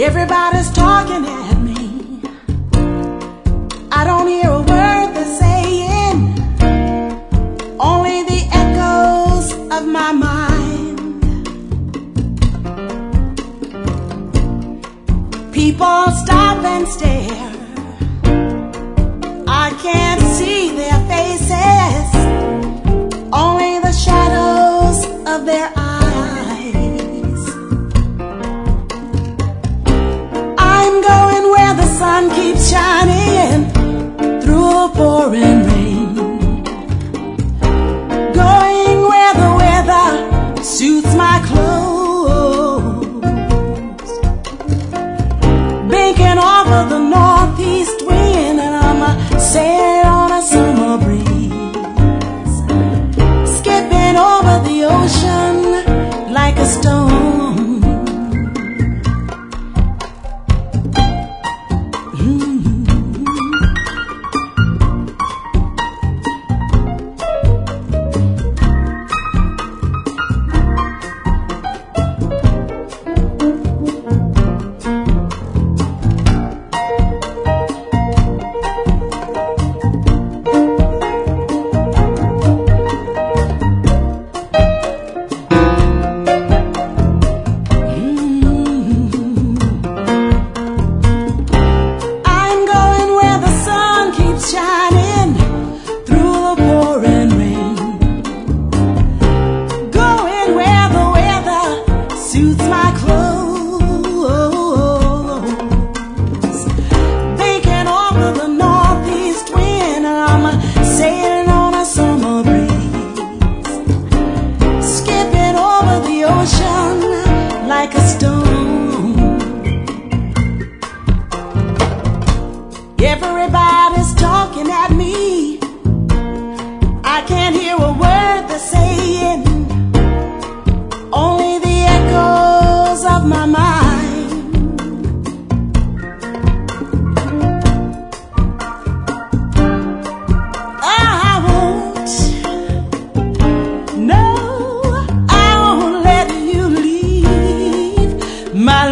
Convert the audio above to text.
Everybody's talking at me. I don't hear a word they're saying, only the echoes of my mind. People stop and stare. I can't see their faces, only the shadows of their eyes. I'm going where the sun keeps shining through a pouring rain, going where the weather suits my clothes, banking off of the northeast wind, and I'm sailing on a summer breeze, skipping over the ocean like a stone. Suits my clothes, baking off of the northeast wind, and I'm sailing on a summer breeze, skipping over the ocean like a stone. Everybody's talking at me. I can't hear a word they're saying, only the echoes of my mind. I won't, no, I won't let you leave my